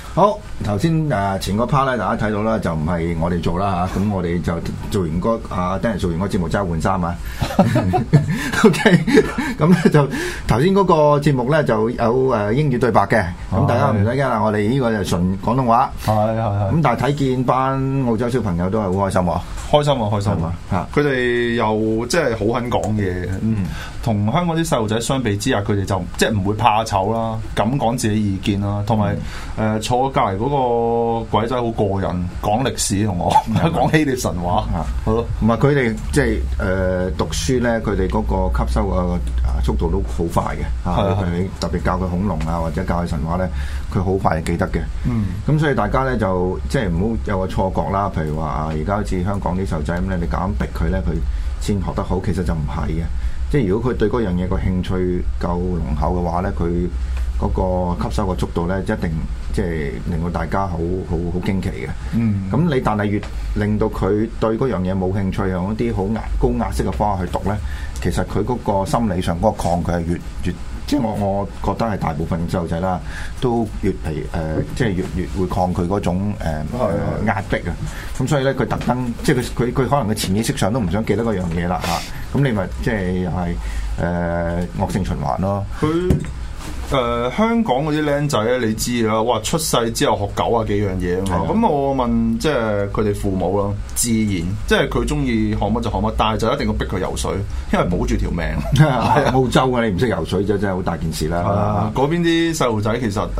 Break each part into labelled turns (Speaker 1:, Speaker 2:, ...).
Speaker 1: 好，頭先前個 part 咧，大家睇到啦，就唔係我哋做啦嚇，咁我哋就做完嗰Dennis 做完嗰節目之後換衫啊。OK，咁咧就頭先嗰個節目咧就有英語對白嘅，咁大家唔使驚啦，我哋呢個就純廣東話。係。咁但係睇見班澳洲小朋友都係好開心喎。
Speaker 2: 開心啊！嚇，佢哋又即係好肯講嘢，同香港啲細路仔相比之下，佢哋就即係唔會怕醜啦，敢講自己意見啦，同埋坐隔離嗰個鬼仔好過癮，講歷史同我講希臘神話，好咯。
Speaker 1: 唔係佢哋即係讀書咧，佢哋嗰個吸收嘅速度都好快嘅嚇。你特別教佢恐龍啊，或者教佢神話咧，佢好快就記得嘅。咁所以大家咧就即係唔好有個錯覺啦。譬如話而家好似香港啲細路仔咁咧，你夾硬逼佢咧，佢先學得好，其實就唔係嘅。即係如果佢對嗰樣嘢個興趣夠濃厚嘅話咧，佢嗰個吸收嘅速度咧，一定即係令到大家好驚奇嘅。咁你但係越令到佢對嗰樣嘢冇興趣，用一啲好高壓式嘅方法去讀咧，其實佢嗰個心理上嗰個抗拒係越即係我覺得係大部分細路仔啦，都越即係越會抗拒嗰種壓迫啊。咁所以咧，佢特登即係佢可能佢潛意識上都唔想記得嗰樣嘢啦嚇。咁你咪即係又係惡性循環咯。
Speaker 2: 香港嗰啲僆仔咧，你知啦，哇！出世之後學90幾樣嘢啊嘛。咁我問即係佢哋父母啦，自然即係佢中意學乜就學乜，但係就一定要逼佢游水，因為保住條命。
Speaker 1: 澳洲啊，你唔識游水就真係好大件事啦。
Speaker 2: 嗰邊啲細路仔其實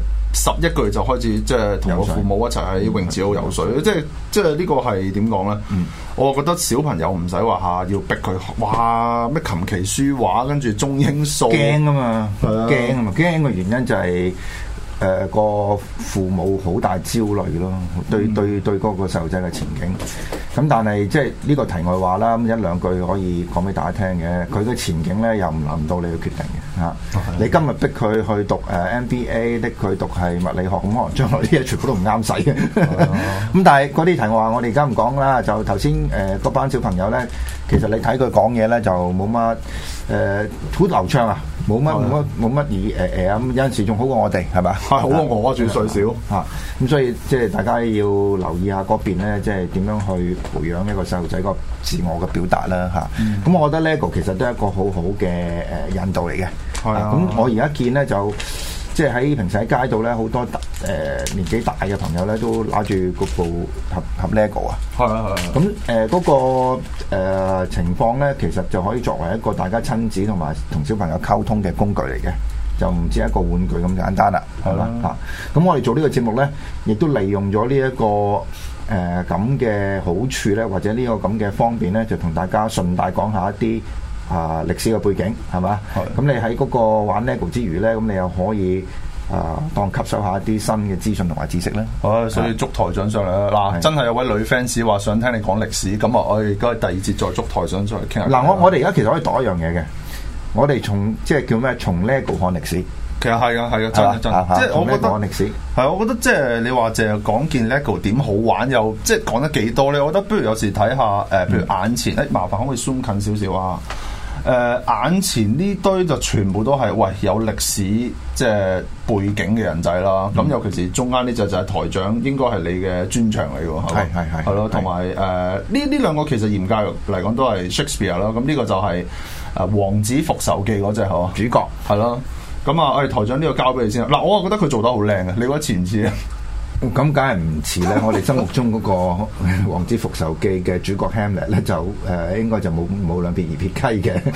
Speaker 2: 11個月就開始即係同個父母一齊喺泳池度游水，即係呢個係點講咧？我覺得小朋友唔使話要逼佢，哇咩琴棋書畫，跟住中英數，
Speaker 1: 驚啊嘛，驚嘅原因就係個父母好大焦慮咯，對嗰個細路仔嘅前景。咁但係即係呢個題外話啦，咁一兩句可以講俾大家聽嘅。佢嘅前景咧又唔輪到你去決定嘅嚇。你今日逼佢去讀MBA， 逼佢讀係物理學，咁可能將來啲嘢全部都唔啱使嘅。咁但係嗰啲題外話我哋而家唔講啦。就頭先嗰班小朋友咧，其實你睇佢講嘢咧就冇乜好流暢啊，冇乜咁有陣時仲好過我哋係咪？
Speaker 2: 好過我仲最少
Speaker 1: 嚇。咁所以即係大家要留意下嗰邊咧，即係點樣去培養一個細路仔個自我嘅表達啦嚇。咁我覺得 LEGO 其實都係一個好好嘅引導嚟嘅。咁我而家見咧就即係喺平時喺街度咧，好多年紀大嘅朋友咧都攞住嗰部盒 LEGO 啊。咁嗰個情況咧，其實就可以作為一個大家親子同埋同小朋友溝通嘅工具嚟嘅。就唔止一個玩具咁簡單啦，係嘛嚇？咁我哋做呢個節目咧，亦都利用咗呢一個咁嘅好處咧，或者呢個咁嘅方便咧，就同大家順帶講下一啲歷史嘅背景，係嘛？咁你喺嗰個玩 LEGO 之餘咧，咁你又可以當吸收下一啲新嘅資訊同埋知識咧。
Speaker 2: 所以捉台長上嚟啦！嗱，真係有位女 fans 話想聽你講歷史，咁啊，我哋而家第二節再捉台長上嚟傾下。
Speaker 1: 嗱，我哋而家其實可以度一樣嘢嘅。我哋即係叫咩？從 LEGO 看歷史，
Speaker 2: 其實係啊，真，即係我覺得
Speaker 1: 歷史
Speaker 2: 係，我覺得即係你話淨係講件 LEGO 點好玩，又即係講得幾多咧？我覺得不如有時睇下譬如眼前，麻煩可唔可以 zoom 近少少啊？眼前呢堆就全部都係有歷史即係背景嘅人仔啦。咁尤其是中間呢隻就係台長，應該係你嘅專長嚟㗎，係咯。同埋呢兩個其實嚴格嚟講都係 Shakespeare 啦。咁呢個就係王子復仇記嗰隻主角係咯。咁啊，台長呢個交俾你先。嗱，我覺得佢做得好靚嘅，你覺得似唔似啊？
Speaker 1: 咁梗係唔似咧！我哋心目中嗰個《王子復仇記》嘅主角 Hamlet 咧，就應該就冇兩邊二撇雞嘅。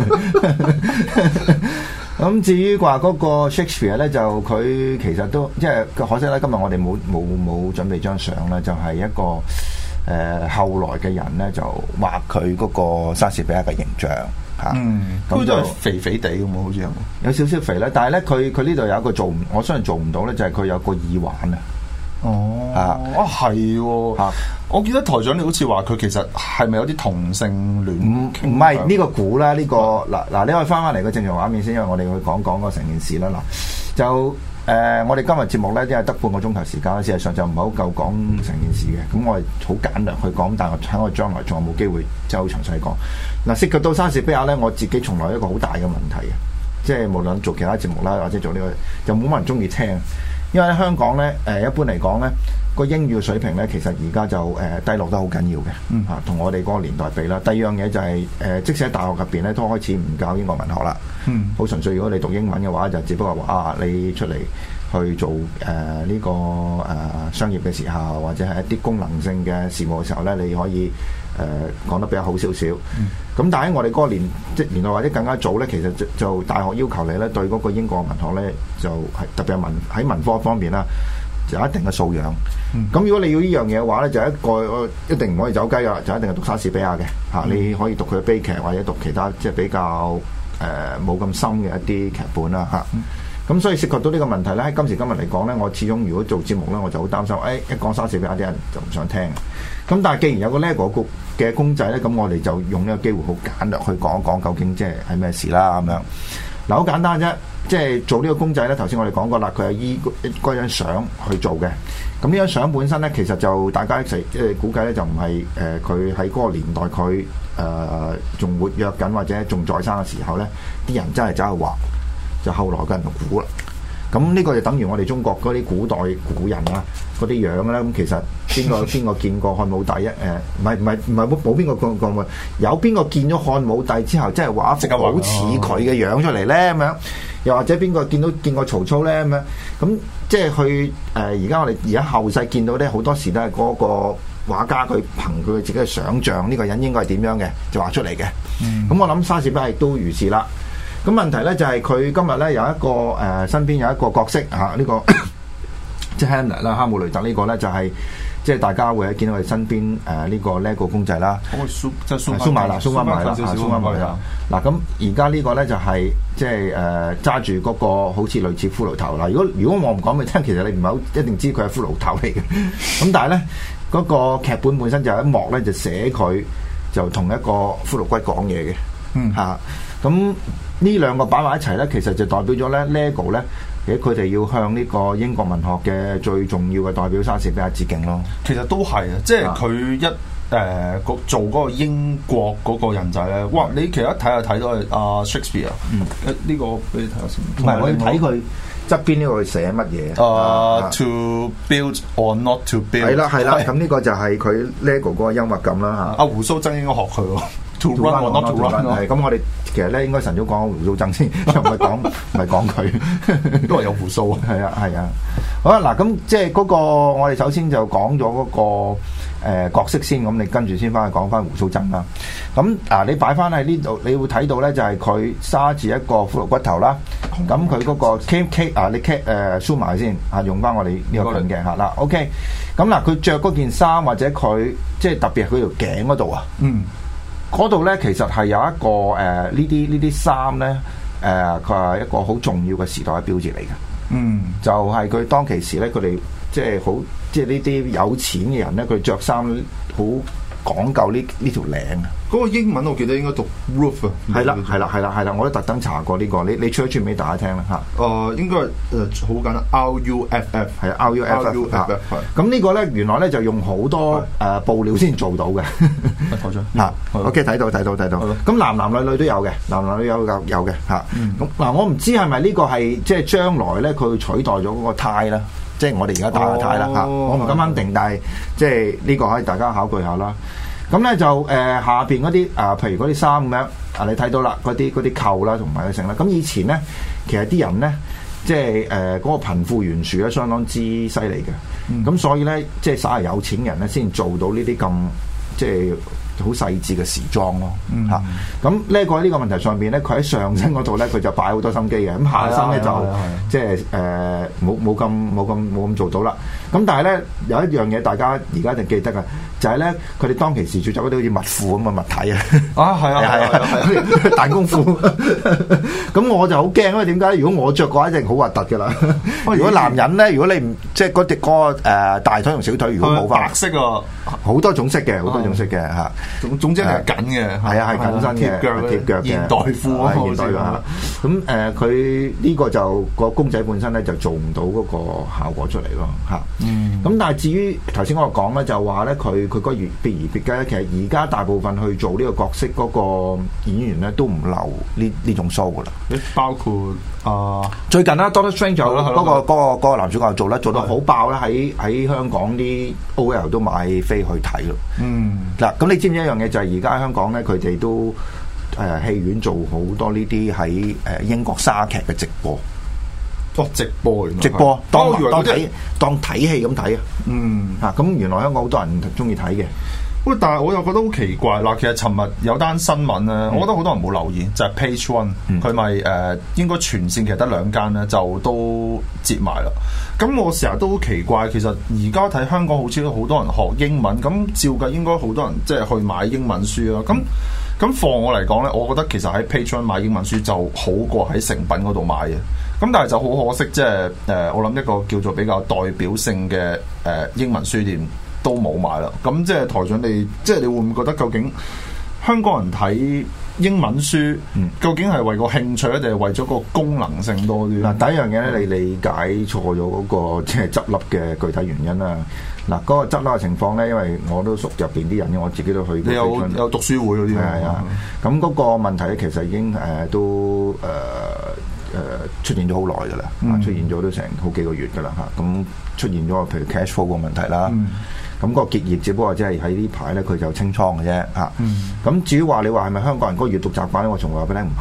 Speaker 1: 咁至於話嗰個 Shakespeare 咧，就佢其實都即係可惜啦。今日我哋冇準備張相咧，就係一個後來嘅人咧，就畫佢嗰個莎士比亞嘅形象嚇。
Speaker 2: 咁就肥肥地咁喎，好似
Speaker 1: 有少少肥咧。但係咧，佢呢度有一個我相信做唔到咧，就係佢有個耳環啊。
Speaker 2: 係喎，我記得台長你好似話佢其實係咪有啲同性戀？
Speaker 1: 唔係呢個估啦，呢個嗱，你可以翻嚟個正常畫面先，因為我哋去講個成件事啦。嗱，就我哋今日節目咧，因為得半個鐘頭時間，事實上就唔係好夠講成件事嘅。咁我係好簡略去講，但係喺我將來仲有冇機會即係好詳細講。嗱，涉及到莎士比亞咧，我自己從來一個好大嘅問題嘅，即係無論做其他節目啦，或者做呢個，就冇乜人中意聽。 因為喺香港咧一般嚟講咧個英語嘅水平咧其實而家就低落得好緊要嘅嚇，同我哋嗰個年代比啦。第二樣嘢就係即使喺大學入邊咧都開始唔教英國文學啦，好純粹如果你讀英文嘅話就只不過話你出嚟去做呢個商業嘅時候，或者係一啲功能性嘅事務嘅時候咧，你可以講得比較好少少。咁但係喺我哋嗰個年代或者更加早咧，其實就大學要求你咧對嗰個英國文學咧就係特別係喺文科方面啦，就有一定嘅素養。咁如果你要呢樣嘢嘅話咧，就一定唔可以走雞噶，就一定係讀莎士比亞嘅嚇。你可以讀佢嘅悲劇，或者讀其他即係比較冇咁深嘅一啲劇本啦嚇。咁所以涉及到呢個問題咧，喺今時今日嚟講咧，我始終如果做節目咧，我就好擔心，一講莎士比亞啲人就唔想聽。咁但係既然有個 LEGO 嘅公仔咧，咁我哋就用呢個機會好簡略去講一講究竟即係咩事啦咁樣。嗱，好簡單啫，即係做呢個公仔咧，頭先我哋講過啦，佢係依嗰張相去做嘅。咁呢張相本身咧，其實就大家一齊估計咧，就唔係佢喺嗰個年代佢仲活躍緊或者仲在生嘅時候咧，啲人真係走去畫。就後來嘅人就估啦，咁呢個就等於我哋中國嗰啲古人啊嗰啲樣啦。咁其實邊個見過漢武帝唔係冇邊個見過，有邊個見咗漢武帝之後，即係畫一幅好似佢嘅樣出嚟咧咁樣？又或者邊個見過曹操咧咁樣？咁即係去而家我哋而家後世見到咧，好多時都係嗰個畫家佢憑佢自己嘅想像，呢個人應該係點樣嘅就畫出嚟嘅。咁我諗莎士比亞亦都如是啦。咁問題咧就係佢今日咧有一個身邊有一個角色嚇，呢個即係 Hamlet 啦，哈姆雷特呢個咧就係即係大家會喺見到佢身邊呢個 LEGO 公仔啦，蘇埋啦。嗱咁而家呢個咧就係即係揸住嗰個好似類似骷髏頭啦。如果我唔講俾你聽，其實你唔係好一定知佢係骷髏頭嚟嘅。咁但係咧嗰個劇本本身就有一幕咧就寫佢就同一個骷髏骨講嘢嘅嚇。咁呢兩個擺埋一齊咧，其實就代表咗咧 LEGO 咧，其實佢哋要向呢個英國文學嘅最重要嘅代表莎士比亞致敬咯。
Speaker 2: 其實都係啊，即係佢一做嗰個英國嗰個人仔咧，哇！你其實一睇就睇到係阿 Shakespeare。呢個俾你睇下先。
Speaker 1: 唔係，我要睇佢側邊呢個寫乜嘢
Speaker 2: ？To build or not to build。
Speaker 1: 係啦，咁呢個就係佢 LEGO 嗰個幽默感啦嚇。
Speaker 2: 阿胡鬚曾應該學佢喎。To run or not to run。
Speaker 1: 係咁，我哋其實咧應該晨早講胡鬚曾先，唔係講佢，
Speaker 2: 都係有胡鬚啊。
Speaker 1: 係啊。好啦，嗱咁即係嗰個我哋首先就講咗嗰個角色先，咁你跟住先翻去講翻胡鬚曾啦。咁你擺翻喺呢度，你會睇到咧就係佢揸住一個骷髏骨頭啦。咁佢嗰個 cake 你 zoom 埋先用翻我哋呢個近鏡嚇啦。OK。咁嗱，佢着嗰件衫或者佢即係特別係佢條頸嗰度啊。嗰度咧其實係有一個呢啲衫咧佢係一個好重要嘅時代嘅標誌嚟嘅。就係佢當其時咧，佢哋即係好即係呢啲有錢嘅人咧，佢着衫好講究呢條領啊。
Speaker 2: 嗰個英文我記得應該讀 roof 啊。
Speaker 1: 係啦，我都特登查過呢個，你唱一串俾大家聽啦嚇。
Speaker 2: 應該好簡單 RUFF
Speaker 1: 係 RUFF。咁呢個咧原來咧就用好多布料先做到嘅。
Speaker 2: 睇咗
Speaker 1: 嚇，OK 睇到。咁男女都有嘅，男女有嘅嚇。咁嗱，我唔知係咪呢個係即係將來咧佢取代咗嗰個呔啦，即係我哋而家戴嘅呔啦嚇。我唔敢肯定，但係即係呢個可以大家考據下啦。咁咧就下邊嗰啲譬如嗰啲衫咁樣你睇到啦，嗰啲扣啦同埋嗰剩啦。咁以前咧，其實啲人咧，即係嗰個貧富懸殊咧，相當之犀利嘅。咁所以咧，即係稍為有錢人咧，先做到呢啲咁即係好細緻嘅時裝咯嚇。咁呢個喺呢個問題上邊咧，佢喺上身嗰度咧，佢就擺好多心機嘅。咁下身咧就即係冇咁做到啦。咁但係咧有一樣嘢大家而家一定記得嘅，就係咧佢哋當其時著咗嗰啲好似襪褲咁嘅物體啊！係彈弓褲。咁我就好驚，因為點解？如果我着嘅話，一定好核突㗎啦。如果男人咧，如果你唔即係嗰個大腿同小腿，如果冇
Speaker 2: 白色啊，
Speaker 1: 好多種色嘅嚇。
Speaker 2: 總之係緊嘅，
Speaker 1: 係啊，係緊身嘅，貼腳嘅
Speaker 2: 現代褲
Speaker 1: 現代嘅。咁佢呢個就個公仔本身咧就做唔到嗰個效果出嚟咯嚇。 咁但係至於頭先我講咧，就話咧佢個別而別嘅咧，其實而家大部分去做呢個角色嗰個演員咧，都唔留呢種鬚噶啦。
Speaker 2: 包括
Speaker 1: 最近啦，Doctor Strange 嗰個男主角做得好爆啦，喺香港啲 OL 都買飛去睇咯。嗱，咁你知唔知一樣嘢就係而家香港咧，佢哋都戲院做好多呢啲喺英國莎劇嘅直播。
Speaker 2: 直播
Speaker 1: 當睇戲咁睇啊！咁原來香港好多人中意睇嘅。
Speaker 2: 喂，但係我又覺得好奇怪嗱，其實尋日有單新聞咧，我覺得好多人冇留意，就係 Page One，佢咪應該全線其實得2間咧，就都接埋啦。咁我成日都好奇怪，其實而家睇香港好似都好多人學英文，咁照計應該好多人即係去買英文書啦。咁放我嚟講咧，我覺得其實喺 Page One 買英文書就好過喺誠品嗰度買嘅。咁但係就好可惜，即係我諗一個叫做比較代表性嘅英文書店都冇買啦。咁即係台長你會唔會覺得究竟香港人睇英文書，究竟係為個興趣咧，定係為咗個功能性多啲？
Speaker 1: 嗱，第一樣嘢咧，你理解錯咗嗰個即係執笠嘅具體原因啦。嗱，嗰個執笠嘅情況咧，因為我都熟入邊啲人，我自己都去過。
Speaker 2: 你有讀書會嗰啲
Speaker 1: 係啊。咁嗰個問題咧，其實已經都出現咗好耐㗎啦，出現咗都成好幾個月㗎啦嚇。咁出現咗譬如 cash flow 個問題啦，咁個結業只不過即係喺呢排咧佢就清倉嘅啫嚇。咁至於話你話係咪香港人嗰個閱讀習慣咧，我從來話俾你聽唔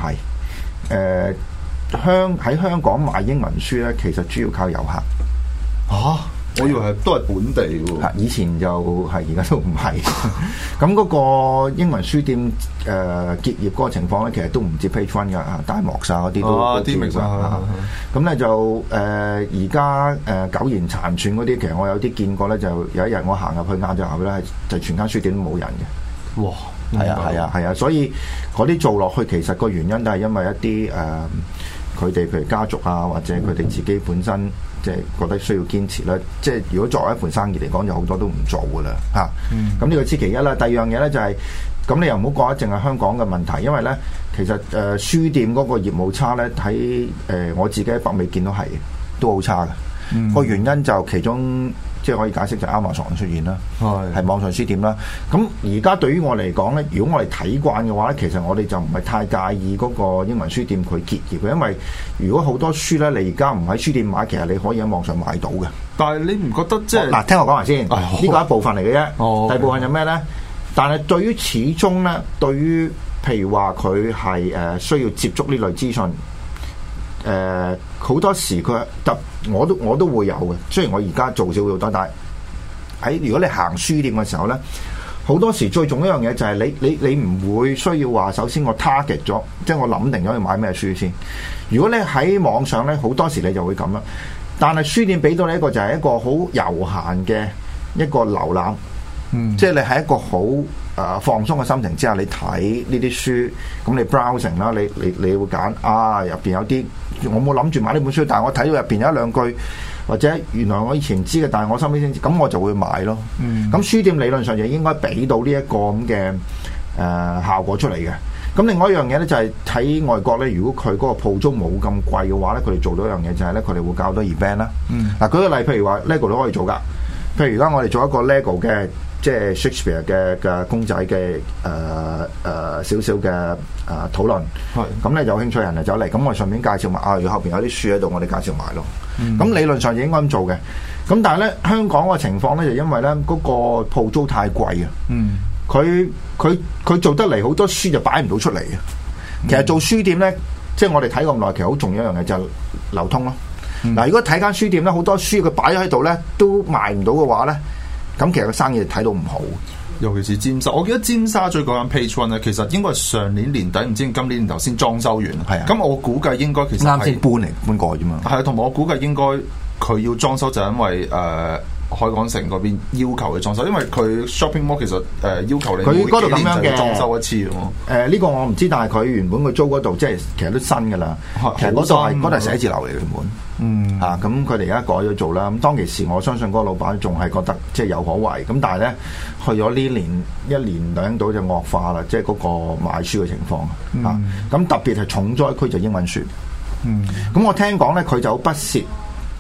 Speaker 1: 係。喺香港買英文書咧，其實主要靠遊客。
Speaker 2: 我以為都係本地喎。
Speaker 1: 以前就係，而家都唔係。咁嗰個英文書店結業嗰個情況咧，其實都唔止 Page One 㗎，大幕晒嗰啲都啲明白。咁咧就而家苟延殘喘嗰啲，其實我有啲見過咧，就有一日我行入去晏晝後咧，就全間書店都冇人嘅。哇！係啊，所以嗰啲做落去其實個原因都係因為一啲佢哋譬如家族啊，或者佢哋自己本身。即係覺得需要堅持啦，即係如果作為一盤生意嚟講，有好多都唔做噶啦嚇。咁呢個知其一啦。第二樣嘢咧就係、是，咁你又唔好講一淨係香港嘅問題，因為咧其實書店嗰個業務差咧，喺我自己喺北美見到係都好差嘅。個原因就其中即係可以解釋就 Amazon 出現啦，係網上書店啦。咁而家對於我嚟講咧，如果我哋睇慣嘅話咧，其實我哋就唔係太介意嗰個英文書店佢結業嘅，因為如果好多書咧，你而家唔喺書店買，其實你可以喺網上買到嘅。
Speaker 2: 但係你唔覺得即係
Speaker 1: 嗱？聽我講埋先，呢個一部分嚟嘅啫。第二部分有咩咧？但係對於始終咧，對於譬如話佢係需要接觸呢類資訊。好多時佢我都會有嘅，雖然我而家做少好多，但係喺如果你行書店嘅時候咧，好多時最重要一樣嘢就係你唔會需要話首先我 target 咗，即係我諗定咗要買咩書先。如果你喺網上咧，好多時你就會咁啦。但係書店俾到你一個就係一個好悠閒嘅一個瀏覽，即係你喺一個好放鬆嘅心情之下，你睇呢啲書，咁你 browsing 啦，你會揀入邊有啲。我冇諗住買呢本書，但係我睇到入邊有一兩句，或者原來我以前知嘅，但係我身邊先知，咁我就會買咯。咁書店理論上就應該俾到呢一個咁嘅效果出嚟嘅。咁另外一樣嘢咧就係喺外國咧，如果佢嗰個鋪租冇咁貴嘅話咧，佢哋做到一樣嘢就係咧，佢哋會搞多 event 啦。嗱，舉個例，譬如話 LEGO 都可以做噶。譬如而家我哋做一個 LEGO 嘅。即係 Shakespeare 嘅公仔嘅少少嘅討論，咁咧有興趣人嚟走嚟，咁我順便介紹埋如果後邊有啲書喺度，我哋介紹埋咯。咁理論上就應該咁做嘅。咁但係咧香港嘅情況咧，就因為咧嗰個鋪租太貴啊。佢做得嚟好多書就擺唔到出嚟嘅。其實做書店咧，即係我哋睇咁耐，其實好重要一樣嘢就係流通咯。嗱，如果睇間書店咧，好多書佢擺咗喺度咧，都賣唔到嘅話咧。咁其實個生意睇到唔好，
Speaker 2: 尤其是尖沙。我記得尖沙咀嗰間 Page One 咧，其實應該係上年年底，唔知今年年頭先裝修完。係啊，咁我估計應該其實
Speaker 1: 啱先搬過啫嘛。
Speaker 2: 係啊，同埋我估計應該佢要裝修就因為海港城嗰邊要求嘅裝修，因為佢 shopping mall 其實要求你
Speaker 1: 佢嗰度咁樣嘅
Speaker 2: 裝修一次喎。
Speaker 1: 呢個我唔知，但係佢原本佢租嗰度即係其實都新㗎啦。其實嗰度係寫字樓嚟嘅原本。咁佢哋而家改咗做啦。咁當其時，我相信嗰個老闆仲係覺得即係有可為。咁但係咧，去咗呢一年兩度就惡化啦，即係嗰個買書嘅情況。咁特別係重災區就英文書。咁我聽講咧，佢就好不屑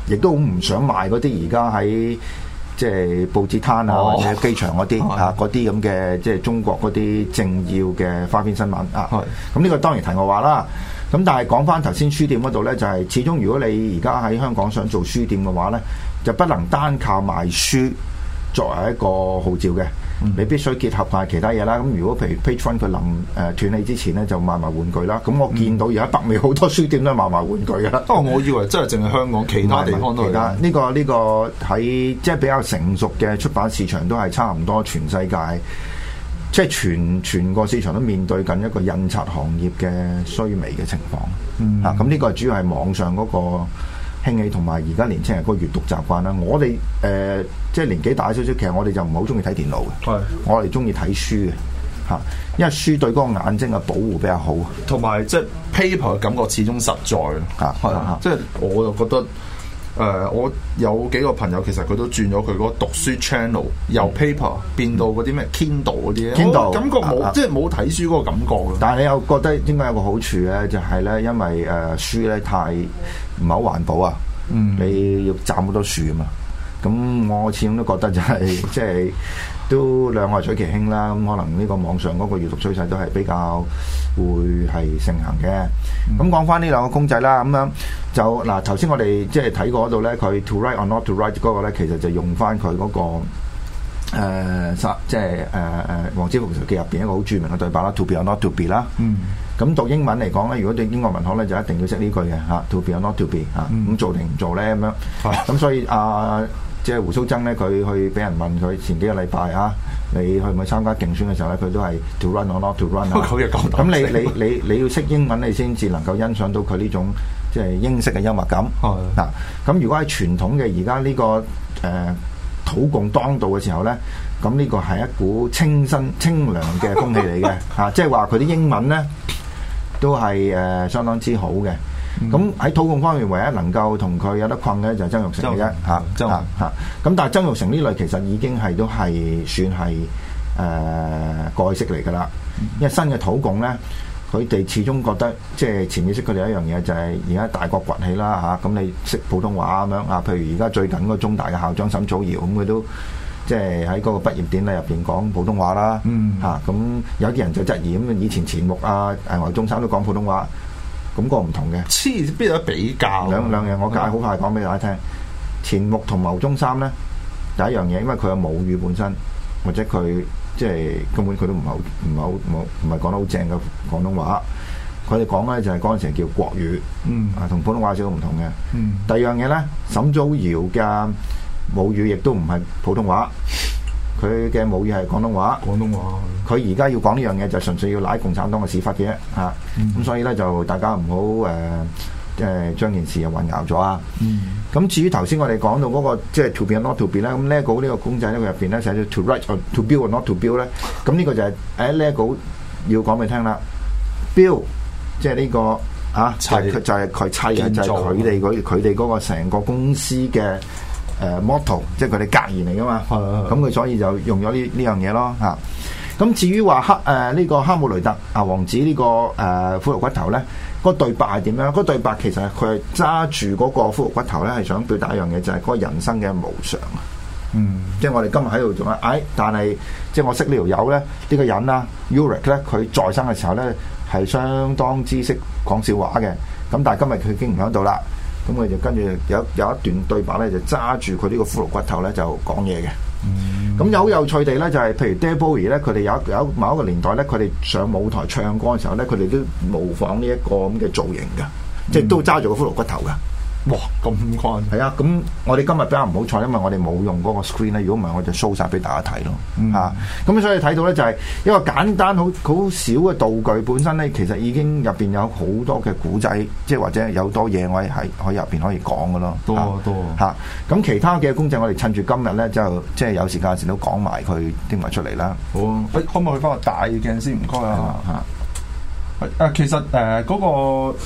Speaker 1: 亦都好唔想賣嗰啲而家喺即係報紙攤啊或者機場嗰啲嗰啲咁嘅即係中國嗰啲政要嘅花邊新聞啊。咁呢個當然題外話啦。咁但係講翻頭先書店嗰度咧，就係始終如果你而家喺香港想做書店嘅話咧，就不能單靠賣書作為一個號召嘅，你必須結合埋其他嘢啦。咁如果譬如 Page One 佢臨斷氣之前咧，就賣埋玩具啦。咁我見到而家北美好多書店都係賣埋玩具㗎啦。
Speaker 2: 我以為真係淨係香港，其他地方都係。
Speaker 1: 呢個喺即係比較成熟嘅出版市場都係差唔多全世界。即係全個市場都面對緊一個印刷行業嘅衰微嘅情況，咁呢個主要係網上嗰個興起，同埋而家年輕人嗰個閱讀習慣啦。我哋即係年紀大少少，其實我哋就唔係好中意睇電腦嘅，我哋中意睇書嘅嚇，因為書對嗰個眼睛嘅保護比較好，
Speaker 2: 同埋即係 paper 嘅感覺始終實在咯，即係我就覺得。我有幾個朋友其實佢都轉咗佢嗰個讀書 channel，由 paper 變到嗰啲咩 Kindle 嗰啲，Kindle 感覺冇即係冇睇書嗰個感覺咯。
Speaker 1: 但係你又覺得應該有個好處咧，就係咧，因為書咧太唔係好環保啊，你要斬好多樹啊嘛。咁我始終都覺得就係即係都兩害取其輕啦。咁可能呢個網上嗰個閱讀趨勢都係比較會係盛行嘅。咁講翻呢兩個公仔啦，咁樣就嗱頭先我哋即係睇過嗰度咧，佢 to write or not to write 嗰個咧，其實就用翻佢嗰個即係黃之鋒記入邊一個好著名嘅對白啦 ，to be or not to be 啦。咁讀英文嚟講咧，如果對英國文學咧，就一定要識呢句嘅嚇 ，to be or not to be 嚇。咁做定唔做咧咁樣？咁所以即係胡鬚曾咧，佢去俾人問佢前幾個禮拜你去唔去參加競選嘅時候咧，佢都係 to run or not to run 咁你要識英文，你先至能夠欣賞到佢呢種即係英式嘅幽默感。咁如果係傳統嘅而家呢個土共當道嘅時候咧，咁呢個係一股清新清涼嘅風氣嚟嘅即係話佢啲英文咧都係相當之好嘅。咁喺土共方面，唯一能夠同佢有得困嘅就係曾鈺成嘅啫咁但係曾鈺成呢類其實已經係都係算係過去式嚟㗎啦。因為新嘅土共咧，佢哋始終覺得即係潛意識佢哋有一樣嘢就係而家大國崛起啦咁你識普通話咁樣譬如而家最近嗰個中大嘅校長沈祖堯咁，佢都即係喺嗰個畢業典禮入邊講普通話啦咁有啲人就質疑咁以前錢穆牛中山都講普通話。咁個唔同嘅，
Speaker 2: 邊有得比較？
Speaker 1: 兩樣我解好快講俾大家聽。錢穆同牟宗三咧，第一樣嘢，因為佢有母語本身，或者佢即係根本佢都唔係講得好正嘅廣東話。佢哋講咧就係嗰陣時叫國語，同普通話少少唔同嘅。第二樣嘢咧，沈祖堯嘅母語亦都唔係普通話。佢嘅母語係廣東話，佢而家要講呢樣嘢就純粹要舐共產黨嘅屎忽嘅咁所以咧就大家唔好將件事又混淆咗啊。咁至於頭先我哋講到嗰個即係 to be or not to be 咧，咁 LEGO 呢個公仔咧，佢入邊咧寫咗 to write or to build or not to build 咧，咁呢個就係LEGO 要講俾你聽啦。build 即係呢個就係佢砌嘅，就係佢哋嗰個成個公司嘅。motto 即係佢哋格言嚟噶嘛，咁佢所以就用咗呢樣嘢咯咁至於話呢個哈姆雷特王子呢個骷髏骨頭咧，嗰對白係點樣？嗰對白其實佢係揸住嗰個骷髏骨頭咧，係想表達一樣嘢，就係嗰個人生嘅無常即係我哋今日喺度做但係即係我識呢條友咧，呢個人啦 Ulrich 咧，佢在生嘅時候咧係相當之識講笑話嘅，咁但係今日佢已經唔喺度啦。咁佢就跟住有一段對白咧，就揸住佢呢個骷髏骨頭咧，就講嘢嘅。咁有好有趣地咧，就係譬如 David Bowie 咧，佢哋有某一個年代咧，佢哋上舞台唱歌嘅時候咧，佢哋都模仿呢一個咁嘅造型嘅，即係都揸住個骷髏骨頭嘅。
Speaker 2: 哇，咁誇張！
Speaker 1: 係啊，咁我哋今日比較唔好彩，因為我哋冇用嗰個 screen 咧。如果唔係，我就 show 晒俾大家睇咯。咁所以睇到咧就係一個簡單好少嘅道具，本身咧其實已經入邊有好多嘅古仔，即係或者有多嘢我係喺入邊可以講嘅咯。多咁其他嘅公仔，我哋趁住今日咧就即係有時間時都講埋佢拎埋出嚟啦。
Speaker 2: 好啊，可唔可以去翻個大鏡先？唔該啊。其實嗰個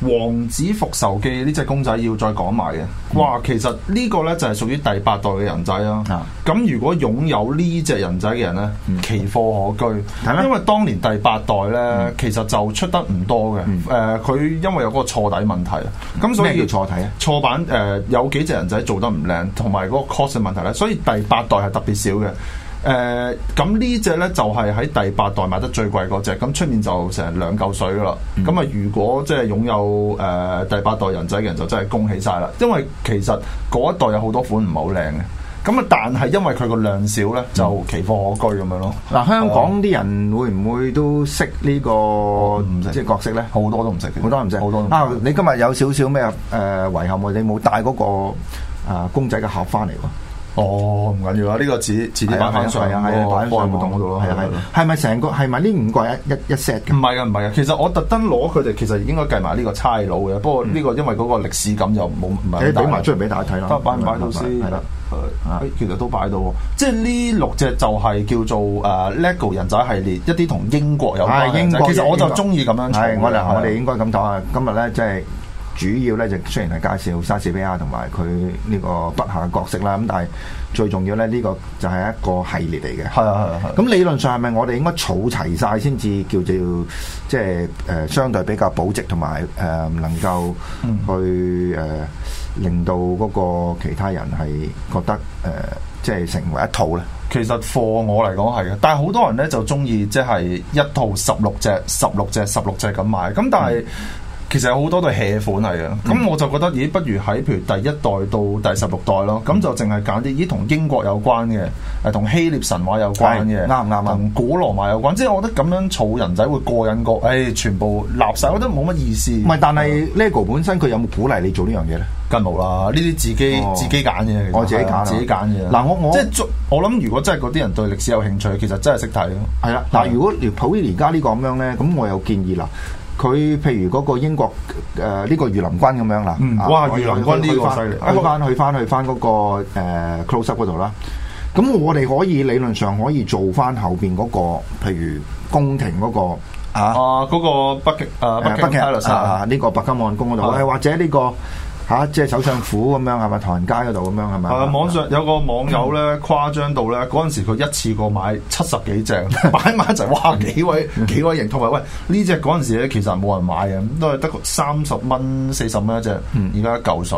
Speaker 2: 王子復仇記呢隻公仔要再講埋嘅，哇！其實呢個咧就係屬於第8代嘅人仔啦。咁如果擁有呢隻人仔嘅人咧，奇貨可居，因為當年第8代咧其實就出得唔多嘅。佢因為有嗰個錯底問題，咁所以
Speaker 1: 咩叫錯體啊？
Speaker 2: 錯版有幾隻人仔做得唔靚，同埋嗰個 cost 嘅問題咧，所以第8代係特別少嘅。咁呢隻咧就係喺第8代買得最貴嗰隻，咁出面就成2嚿水噶啦。咁啊，如果即係擁有第8代人仔嘅人就真係恭喜晒啦，因為其實嗰一代有好多款唔係好靚嘅。咁啊，但係因為佢個量少咧，就奇貨可居咁樣咯。
Speaker 1: 嗱，香港啲人會唔會都識呢個即係角色咧？
Speaker 2: 好多都唔識嘅，
Speaker 1: 好多唔識。啊，你今日有少少咩遺憾喎？你冇帶嗰個公仔嘅盒翻嚟喎？
Speaker 2: 哦，唔緊要啦，呢個遲啲擺翻上個開活動嗰度咯。
Speaker 1: 係咪成個係咪呢5個一 set 嘅？
Speaker 2: 唔係啊，唔係啊。其實我特登攞佢哋，其實應該計埋呢個差佬嘅。不過呢個因為嗰個歷史感就唔係。
Speaker 1: 俾埋出嚟俾大家睇啦。
Speaker 2: 擺唔擺到先？係啦。其實都擺到。即係呢6隻就係叫做LEGO 人仔系列，一啲同英國有關嘅人仔。其實我就中意咁樣。係我哋應該咁講啊！今日咧即係。主要咧就雖然係介紹莎士比亞同埋佢呢個筆下嘅角色啦，咁但係最重要咧呢個就係一個系列嚟嘅。係啊。咁理論上係咪我哋應該儲齊晒先至叫做即係相對比較保值同埋能夠去令到嗰個其他人係覺得即係成為一套咧？其實貨我嚟講係嘅，但係好多人咧就中意即係一套16隻咁買，咁但係。其實有好多都係 hea 款嚟嘅，咁我就覺得，咦，不如喺譬如第1代到第16代咯，咁就淨係揀啲咦同英國有關嘅，同希臘神話有關嘅，
Speaker 1: 啱唔啱啊？
Speaker 2: 同古羅馬有關，即係我覺得咁樣儲人仔會過癮過，全部立晒，我覺得冇乜意思。
Speaker 1: 唔係，但係 LEGO 本身佢有冇鼓勵你做呢樣嘢咧？
Speaker 2: 梗冇啦，呢啲自己揀嘅，
Speaker 1: 我自己揀嘅。嗱，我
Speaker 2: 即係我諗，如果真係嗰啲人對歷史有興趣，其實真係識睇咯。
Speaker 1: 係啦，嗱，如果好似而家呢個咁樣咧，咁我有建議啦。佢譬如嗰個英國呢個御林軍咁樣啦，
Speaker 2: 哇！御林軍呢個犀利，
Speaker 1: 去翻嗰個close up 嗰度啦。咁我哋可以理論上可以做翻後邊嗰個，譬如宮廷嗰個
Speaker 2: 嗰個北京
Speaker 1: 呢個白金漢宮嗰度，或者呢個。即係首相府咁樣係咪？唐人街嗰度咁樣係咪？
Speaker 2: 網上有個網友咧誇張到咧，嗰陣時佢一次過買70幾隻擺埋一齊，哇！幾位型，同埋喂呢隻嗰陣時咧其實冇人買嘅，都係得個30蚊40蚊一隻，而家一嚿水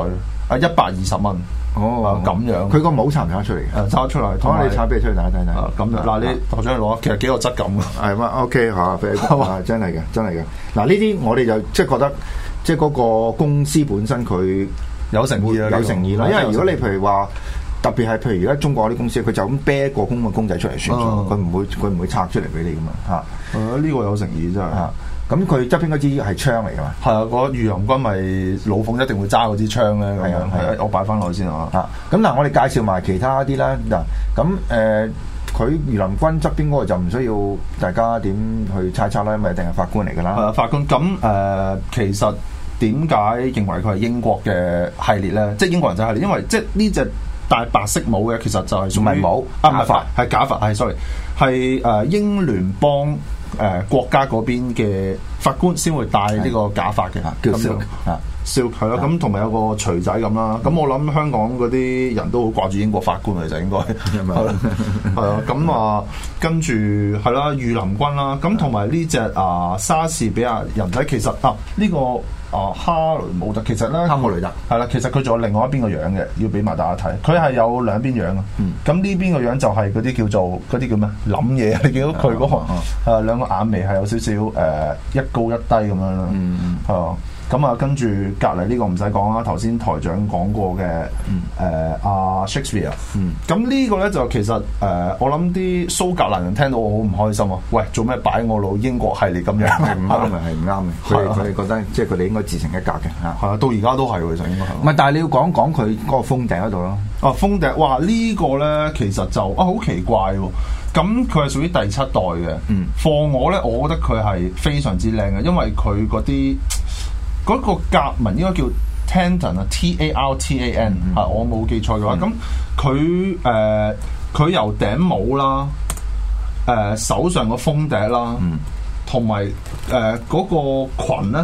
Speaker 2: 120蚊。哦，咁樣。佢
Speaker 1: 個帽拆唔拆得出嚟嘅？
Speaker 2: 拆得出嚟。
Speaker 1: 我你拆俾你出嚟睇睇。
Speaker 2: 咁樣嗱，你頭先攞，其實幾個質感嘅。
Speaker 1: 係嘛 ？OK 嚇，俾你講真係嘅，真係嘅。嗱呢啲我哋就即係覺得。即係嗰個公司本身佢
Speaker 2: 有誠意啦，
Speaker 1: 有誠意啦。因為如果你譬如話，特別係譬如而家中國啲公司，佢就咁啤一個公仔出嚟算數，佢唔會拆出嚟俾你噶嘛嚇。
Speaker 2: 呢個有誠意真係嚇。
Speaker 1: 咁佢側邊嗰支係槍嚟㗎嘛？係
Speaker 2: 啊，嗰御林軍咪老鳳一定會揸嗰支槍咧。係啊，我擺翻落去先啊。
Speaker 1: 咁嗱，我哋介紹埋其他啲啦。嗱，咁佢御林軍側邊嗰個就唔需要大家點去猜測啦，因為一定係法官嚟㗎啦。
Speaker 2: 法官咁其實。點解認為佢係英國嘅系列咧？即係英國人仔系列，因為即係呢隻戴白色帽嘅，其實就係屬於
Speaker 1: 帽
Speaker 2: 假髮，係假髮，係 sorry， 係英聯邦國家嗰邊嘅法官先會戴呢個假髮嘅，
Speaker 1: 叫 silk
Speaker 2: 係咯，咁同埋有個錘仔咁啦。咁我諗香港嗰啲人都好掛住英國法官嚟，就應該係啊。咁啊，跟住係啦，御林軍啦，咁同埋呢隻莎士比亞人仔，其實呢個。哈雷姆特其實咧，
Speaker 1: 哈姆雷特
Speaker 2: 係啦，其實佢仲有另外一邊個樣嘅，要俾埋大家睇。佢係有兩邊樣啊。咁呢邊個樣就係嗰啲叫做嗰啲叫咩諗嘢。你見到佢嗰個兩個眼眉係有少少一高一低咁樣啦。咁啊，跟住隔離呢個唔使講啦，頭先台長講過嘅Shakespeare。咁呢個咧就其實我諗啲蘇格蘭人聽到我好唔開心啊！喂，做咩擺我老英國系列咁樣？
Speaker 1: 係唔啱嘅，係唔啱嘅。佢哋覺得即係佢哋應該自成一格嘅嚇。
Speaker 2: 係啊，到而家都係喎，其實應該係。
Speaker 1: 唔係，但係你要講講佢嗰個封頂嗰度咯。
Speaker 2: 封頂，哇！呢個咧其實就好奇怪喎。咁佢係屬於第7代嘅。貨我咧，我覺得佢係非常之靚嘅，因為佢嗰啲。嗰個格紋應該叫 Tartan 啊 ，Tartan 我冇記錯嘅話，咁佢由頂帽啦，手上個風笛啦，同埋嗰個裙咧，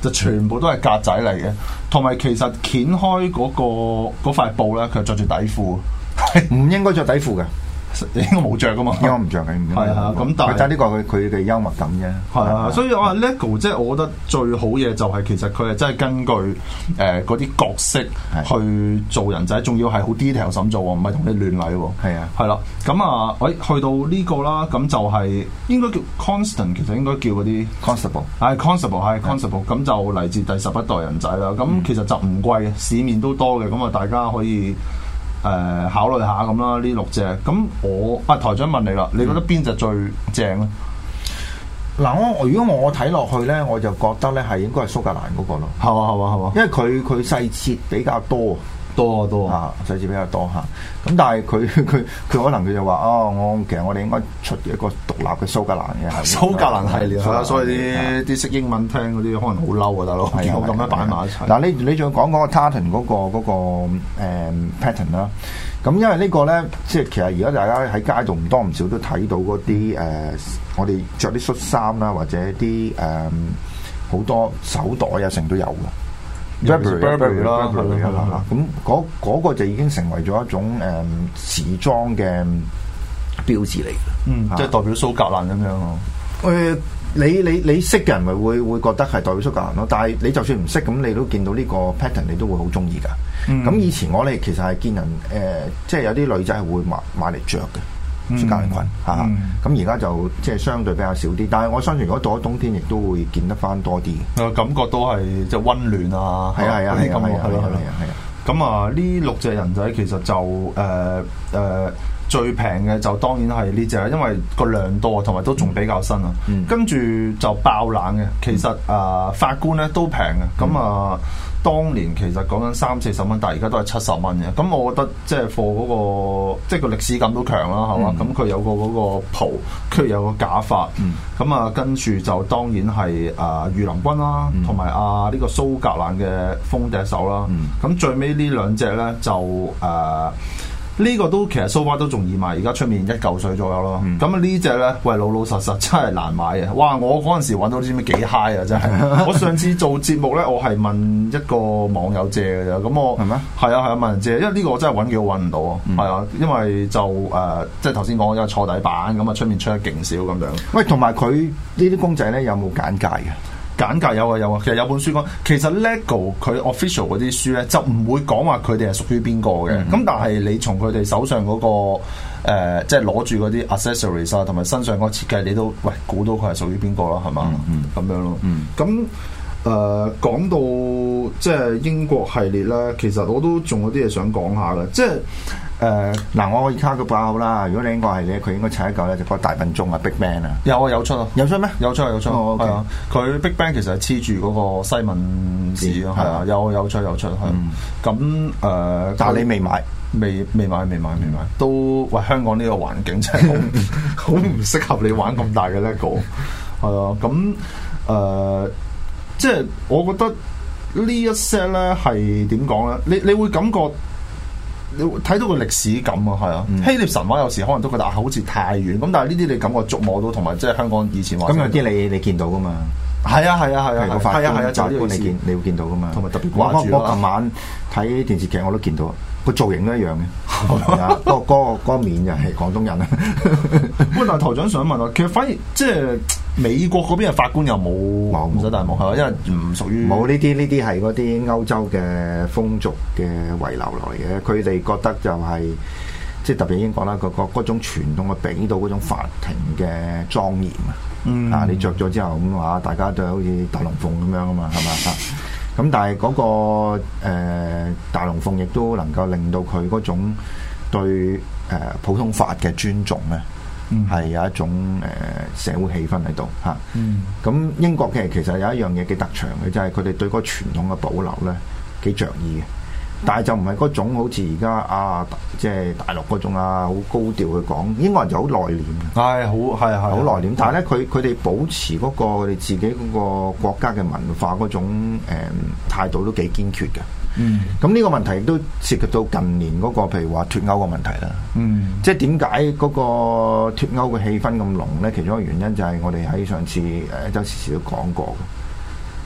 Speaker 2: 就全部都係格仔嚟嘅，同埋其實掀開嗰塊布咧，佢係着住底褲，
Speaker 1: 唔應該着底褲嘅。
Speaker 2: 應該冇着噶嘛，
Speaker 1: 應該唔着嘅，
Speaker 2: 係啊，咁但係
Speaker 1: 呢個佢嘅幽默感啫。
Speaker 2: 係啊，所以我話 LEGO 即係我覺得最好嘢就係其實佢係真係根據嗰啲角色去做人仔，仲要係好 detail 咁做喎，唔係同你亂嚟喎。
Speaker 1: 係啊，
Speaker 2: 係啦，咁啊，喂，去到呢個啦，咁就係應該叫 Constant， 其實應該叫嗰啲
Speaker 1: Constable，
Speaker 2: 係 Constable， 咁就嚟自第11代人仔啦。咁其實就唔貴嘅，市面都多嘅，咁啊大家可以。考慮下咁啦，呢6隻咁我台長問你啦，你覺得邊隻最正咧？
Speaker 1: 嗱，如果我睇落去咧，我就覺得咧係應該係蘇格蘭嗰個咯。
Speaker 2: 係嘛，
Speaker 1: 因為佢細節比較多啊，細節比較多嚇。咁但係佢可能佢就話其實我哋應該出一個獨立嘅蘇格蘭嘅
Speaker 2: 蘇格蘭系列係啦，所以啲識英文聽嗰啲可能好嬲啊，大佬見我咁樣擺埋一齊。
Speaker 1: 嗱，你仲要講嗰個 Tartan 嗰個pattern 啦。咁因為呢個咧，即係其實而家大家喺街度唔多唔少都睇到嗰啲我哋着啲恤衫啦，或者啲好多手袋啊，成都有嘅。Burberry 啦，咁嗰個就已經成為咗一種時裝嘅標誌嚟嘅，
Speaker 2: 即係代表蘇格蘭咁樣咯。
Speaker 1: 你識嘅人咪會覺得係代表蘇格蘭咯，但係你就算唔識，咁你都見到呢個 pattern，你都會好中意㗎。咁以前我哋其實係見人即係有啲女仔係會買嚟着嘅蘇格蘭裙嚇，咁而家就即係相對比較少啲，但係我相信如果到咗冬天，亦都會見得翻多啲。
Speaker 2: 感覺都係即係溫暖啊，
Speaker 1: 係啊，
Speaker 2: 咁啊，呢6隻人仔其實就最平嘅就當然係呢隻，因為個量多同埋都仲比較新啊。跟住就爆冷嘅，其實法官咧都平嘅，咁當年其實講緊30-40蚊，但係而家都係70蚊嘅。咁我覺得即係貨嗰個即係個歷史感都強啦，係嘛？咁佢有個嗰個袍，跟住有個假髮，咁跟住就當然係御林軍啦，同埋呢個蘇格蘭嘅風笛手啦。咁最尾呢2隻咧就呢個都其實 so far 都仲易賣，而家出面1嚿水左右咯。咁呢隻咧，喂老實實真係難買嘅。哇！我嗰陣時揾到啲咩幾 high 啊，真係！我上次做節目咧，我係問一個網友借嘅啫。咁我係咩？係啊，問人借，因為呢個我真係揾幾好揾唔到啊。係啊，因為就即係頭先講咗坐底板，咁出面出得勁少咁樣。
Speaker 1: 喂，同埋佢呢啲公仔咧有冇簡介嘅？
Speaker 2: 簡介有啊，其實有本書講，其實 LEGO 佢 official 嗰啲書咧就唔會講話佢哋係屬於邊個嘅，咁但係你從佢哋手上嗰個即係攞住嗰啲 accessories 啊，同埋身上嗰個設計，你都估到佢係屬於邊個啦，係嘛？咁樣咯。咁講到即係英國系列咧，其實我都仲有啲嘢想講下嘅，即係。
Speaker 1: 嗱，我可以卡個把口啦。如果你英國係咧，佢應該砌一嚿咧，就個大笨鐘啊 ，Big Bang 啊，
Speaker 2: 有出
Speaker 1: 有出咩？
Speaker 2: 有出，係啊。佢 Big Bang 其實係黐住嗰個西敏寺咯，係啊，有出，係。咁
Speaker 1: 但係你未買？
Speaker 2: 未買，都香港呢個環境真係好唔適合你玩咁大嘅 LEGO，係啊。咁即係我覺得呢一 set 咧係點講咧？你會感覺。你睇到個歷史感啊，係啊！希臘神話有時可能都覺得好似太遠，咁但係呢啲你感覺觸摸到，同埋即係香港以前話。咁有
Speaker 1: 啲你見到噶嘛？
Speaker 2: 係啊，
Speaker 1: 就係你會見到噶嘛？同埋特別掛住。我琴晚睇電視劇我都見到，個造型都一樣嘅。嗰個面就係廣東人啊。
Speaker 2: 喂，但係台長想問啊，其實反而即係美國嗰邊嘅法官又冇唔使戴帽係嘛？因為唔屬於
Speaker 1: 冇呢啲係嗰啲歐洲嘅風俗嘅遺留落嚟嘅，佢哋覺得就係即係特別英國啦，嗰種傳統嘅俾到嗰種法庭嘅莊嚴啊！你着咗之後咁話，大家都好似大龍鳳咁樣啊嘛，係嘛？咁但係嗰個大龍鳳亦都能夠令到佢嗰種對普通法嘅尊重咧。係有一種社會氣氛喺度嚇，咁英國嘅其實有一樣嘢幾特長嘅，就係佢哋對嗰個傳統嘅保留咧幾着意嘅，但係就唔係嗰種好似而家即係大陸嗰種好高調去講，英國人就好內斂嘅，好內斂。但係咧，佢哋保持嗰個佢哋自己嗰個國家嘅文化嗰種態度都幾堅決嘅。咁呢個問題亦都涉及到近年嗰個譬如話脫歐嘅問題啦。即係點解嗰個脫歐嘅氣氛咁濃咧？其中一個原因就係我哋喺上次周時事都講過嘅，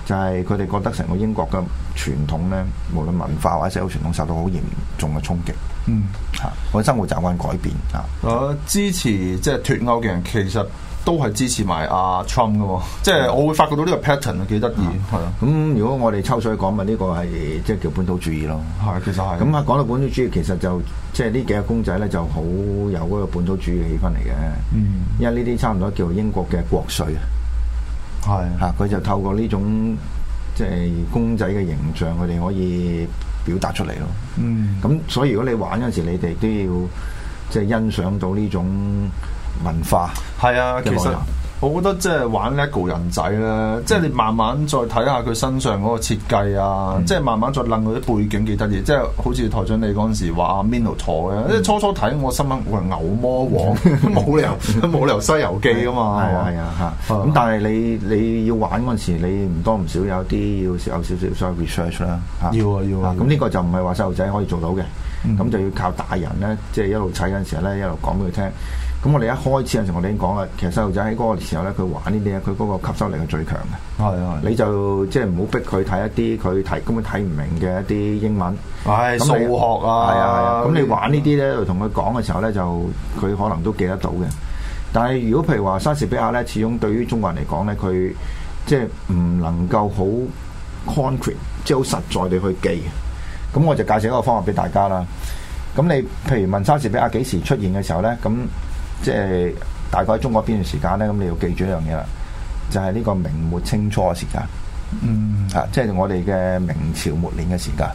Speaker 1: 就係佢哋覺得成個英國嘅傳統咧，無論文化或者社會傳統受到好嚴重嘅衝擊。我生活習慣改變
Speaker 2: 支持即係脫歐嘅人，其實都係支持埋阿 Trump 嘅喎。即係我會發覺到呢個 pattern 幾得意。
Speaker 1: 咁如果我哋抽水講咪呢個係即係叫本土主義咯。
Speaker 2: 其實係。
Speaker 1: 咁講到本土主義，其實就即係呢幾個公仔咧就好有嗰個本土主義嘅氣氛嚟嘅。因為呢啲差唔多叫英國嘅國粹佢就透過呢種即係公仔嘅形象，佢哋可以表達出嚟咯。咁所以如果你玩嗰陣時，你哋都要即係欣賞到呢種文化。
Speaker 2: 其實我覺得即係玩 LEGO 人仔咧，即係你慢慢再睇下佢身上嗰個設計啊，即係慢慢再諗佢啲背景幾得意。即係好似台長你嗰陣時話阿 Minotaur 咧，即係初初睇我心諗我係牛魔王，冇理由西遊記噶嘛。咁但係你要玩嗰陣時，你唔多唔少有啲要有少少所謂 research 啦。要啊。咁呢個就唔係話細路仔可以做到嘅，咁就要靠大人咧，即係一路睇嗰陣時咧，一路講俾佢聽。咁我哋一開始嗰陣時，我哋已經講啦，其實細路仔喺嗰個時候咧，佢玩呢啲咧，佢嗰個吸收力係最強嘅。你就即係唔好逼佢睇一啲佢根本睇唔明嘅一啲英文。 數學啊。
Speaker 1: 咁你玩呢啲咧，同佢講嘅時候咧，就佢可能都記得到嘅。但係如果譬如話莎士比亞咧，始終對於中國人嚟講咧，佢即係唔能夠好 concrete， 即係好實在地去記。咁我就介紹一個方法俾大家啦。咁你譬如問莎士比亞幾時出現嘅時候咧，咁即係大概喺中國邊段時間咧，咁你要記住一樣嘢啦，就係呢個明末清初嘅時間。即係我哋嘅明朝末年嘅時間。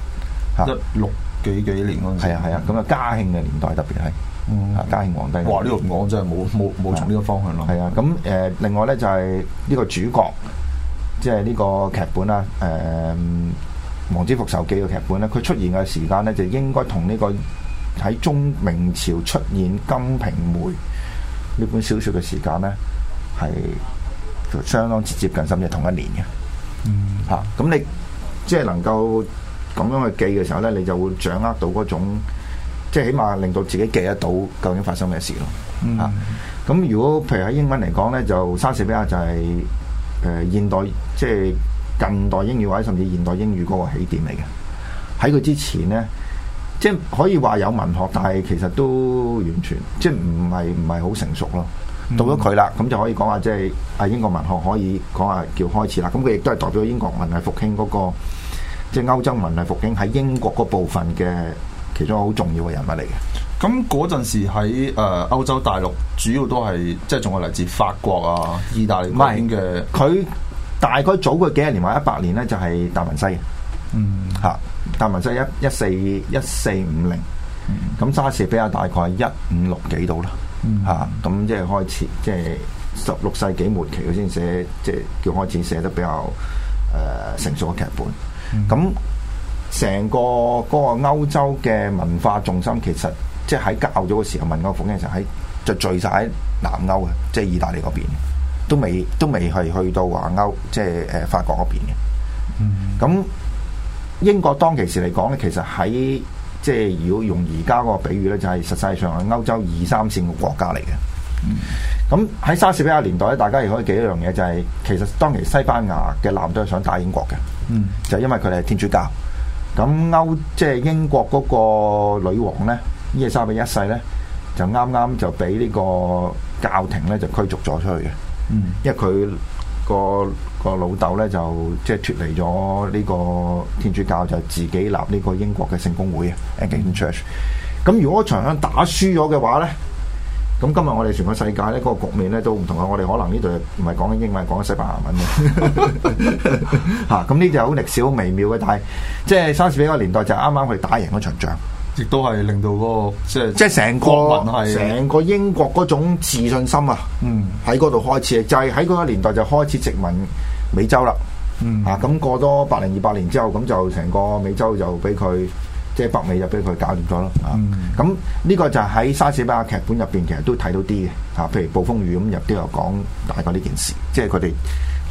Speaker 2: 16幾年嗰陣時。係
Speaker 1: 啊，咁啊嘉慶嘅年代特別係。嘉慶皇帝。
Speaker 2: 哇！呢個我真係冇從呢個方向咯。
Speaker 1: 係啊，咁另外咧就係呢個主角，即係呢個劇本啦，《王子復仇記》嘅劇本咧，佢出現嘅時間咧，就應該同呢個喺中明朝出現《金瓶梅》呢本小說嘅時間咧，係相當之接近，甚至係同一年嘅。咁你即係能夠咁樣去記嘅時候咧，你就會掌握到嗰種，即係起碼令到自己記得到究竟發生咩事咯。咁如果譬如喺英文嚟講咧，就莎士比亞就係現代即係近代英語或者甚至現代英語嗰個起點嚟嘅。喺佢之前咧，即係可以話有文學，但係其實都完全即係唔係好成熟咯。到咗佢啦，咁就可以講話即係英國文學可以講話叫開始啦。咁佢亦都係代表英國文藝復興嗰個，即係歐洲文藝復興喺英國嗰部分嘅其中一個好重要嘅人物嚟嘅。
Speaker 2: 咁嗰陣時喺歐洲大陸主要都係即係仲係嚟自法國啊、意大利嗰邊嘅。
Speaker 1: 佢大概早佢幾十年或100年咧，就係達文西。達文西1450，咁莎士比亞大概係1560幾度啦。咁即係開始，即係16世紀末期佢先寫，即係叫開始寫得比較成熟嘅劇本。咁成個嗰個歐洲嘅文化重心，其實即係喺較早嘅時候，文藝復興嘅時候就聚晒喺南歐嘅，即係意大利嗰邊，都未係去到華歐，即係法國嗰邊嘅。咁英國當其時嚟講咧，其實喺即係如果用而家嗰個比喻咧，就係實際上係歐洲2、3線嘅國家嚟嘅。咁喺莎士比亞年代咧，大家亦可以記一樣嘢，就係其實當其西班牙嘅艦隊係想打英國嘅，就因為佢哋係天主教。咁即係英國嗰個女王咧，伊麗莎白一世咧，就啱啱就俾呢個教廷咧就驅逐咗出去嘅。因為佢個老豆咧就即係脫離咗呢個天主教，就自己立呢個英國嘅聖公會啊 Anglican Church。咁如果場場打輸咗嘅話咧，咁今日我哋全個世界咧嗰個局面咧都唔同啊！我哋可能呢度唔係講緊英文，講緊西班牙文嘅。咁呢就好歷史好微妙嘅，但係即係莎士比亞年代就啱啱去打贏嗰場仗，
Speaker 2: 亦都係令到嗰個即係
Speaker 1: 成個英國嗰種自信心啊，喺嗰度開始，就係喺嗰個年代就開始殖民美洲啦。咁過多100、200年之後，咁就成個美洲就俾佢。即係北美就俾佢搞掂咗咯。咁呢個就喺莎士比亞劇本入邊，其實都睇到啲嘅。譬如《暴風雨》咁入都有講大概呢件事，即係佢哋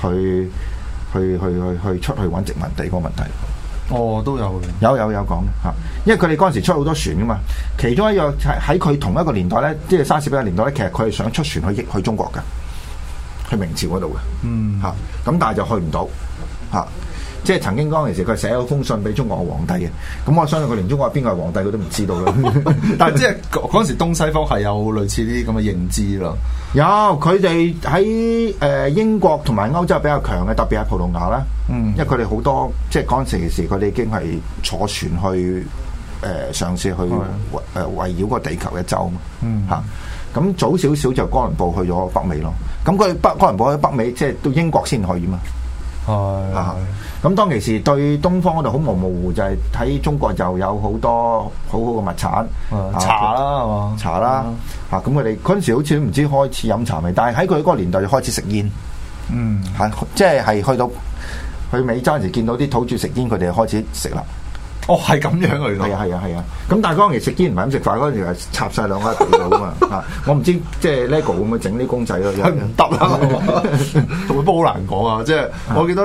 Speaker 1: 去出去揾殖民地嗰個問題。 都有講嘅。因為佢哋嗰陣時出好多船噶嘛，其中一樣喺佢同一個年代咧，即係莎士比亞年代咧，其實佢係想出船去中國嘅，去明朝嗰度嘅。咁但係就去唔到。 嚇。即係曾經嗰陣時，佢寫咗封信俾中國嘅皇帝嘅。咁我相信佢連中國邊個係皇帝佢都唔知道啦。
Speaker 2: 但係即係嗰陣時東西方係有類似啲咁嘅認知咯。
Speaker 1: 有佢哋喺英國同埋歐洲比較強嘅，特別係葡萄牙啦。因為佢哋好多即係嗰陣時佢哋已經係坐船去嘗試去圍繞個地球一周嘛。咁早少少就哥倫布去咗北美咯。咁佢哥倫布喺北美，即係到英國先去嘛。咁當其時對東方嗰度好模糊，就係喺中國就有好多好好嘅物產，
Speaker 2: 茶啦係嘛，
Speaker 1: 茶啦咁佢哋嗰陣時好似唔知開始飲茶未，但係喺佢嗰個年代就開始食煙，即係去到去美洲嗰陣時見到啲土著食煙，佢哋就開始食啦。
Speaker 2: 哦，係咁樣嚟㗎。
Speaker 1: 係啊。咁但係嗰陣時食煙唔係咁食飯，嗰陣時係插晒兩個喺度㗎嘛。我唔知即係 LEGO 會唔會整啲公仔咯？
Speaker 2: 唔得啦，同佢都好難講啊！即係我記得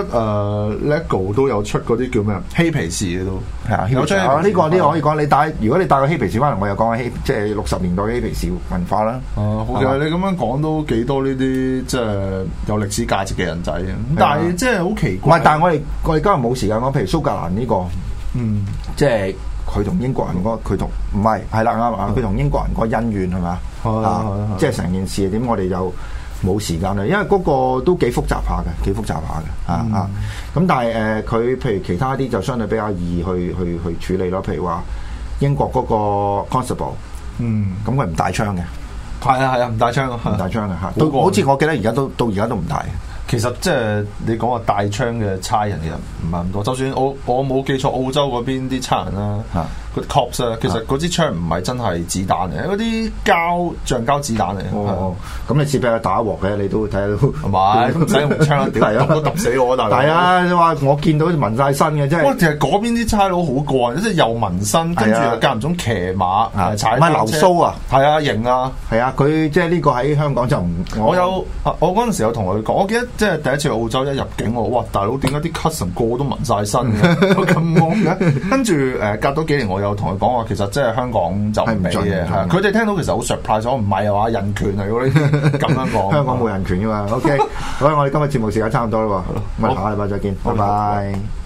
Speaker 2: LEGO 都有出嗰啲叫咩嬉皮士嘅都
Speaker 1: 係啊。有出呢個可以講。如果你帶個嬉皮士翻嚟，我又講下即係60年代嘅嬉皮士文化啦。
Speaker 2: 好嘅，你咁樣講都幾多呢啲即係有歷史價值嘅人仔嘅。但係即係好奇怪。
Speaker 1: 唔係，但係我哋今日冇時間講，譬如蘇格蘭呢個。即係佢同英國人佢同唔係啦啱啊！佢同英國人個恩怨係嘛？即係成件事點，我哋就冇時間啦，因為嗰個都幾複雜下嘅，咁但係佢譬如其他啲就相對比較易去處理咯。譬如話英國嗰個 constable，咁佢唔帶槍嘅，
Speaker 2: 係啊，唔帶槍嘅
Speaker 1: 嚇，都好似我記得而家到而家都唔帶。
Speaker 2: 其實即係你講話帶槍嘅差人嘅人唔係咁多，就算我冇記錯，澳洲嗰邊啲差人啦，嗰啲 cops 啊，其實嗰支槍唔係真係子彈嚟，嗰啲橡膠子彈嚟。
Speaker 1: 咁你試俾佢打鑊嘅，你都睇下都
Speaker 2: 唔係唔使用槍，屌都揼死我大佬。
Speaker 1: 係啊，你話我見到紋晒身嘅，真係。
Speaker 2: 其實嗰邊啲差佬好過癮，即係又紋身，跟住又間唔中騎馬，踩
Speaker 1: 唔係流蘇啊，
Speaker 2: 係啊，型啊，
Speaker 1: 係啊，佢即係呢個喺香港就唔。我
Speaker 2: 嗰陣時有同佢講，我記得即係第一次去澳洲一入境，我哇大佬點解啲 cousin 個個都紋晒身嘅，咁惡嘅？跟住隔多幾年我有同佢講話，其實即係香港就唔俾嘅，佢哋聽到其實好 surprise，我唔係啊話人權嚟嗰啲咁樣講，
Speaker 1: 香港冇人權噶嘛。OK，好啦，我哋今日節目時間差唔多啦喎，咁下禮拜再見，拜拜。